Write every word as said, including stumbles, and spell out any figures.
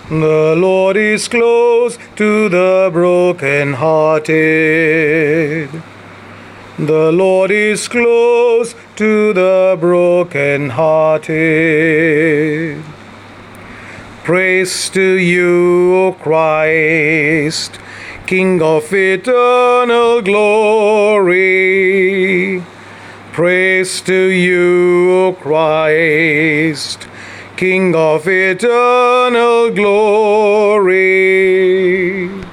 The Lord is close to the brokenhearted. The Lord is close to the brokenhearted. Praise to you, O Christ, King of eternal glory. Praise to you, O Christ, King of eternal glory.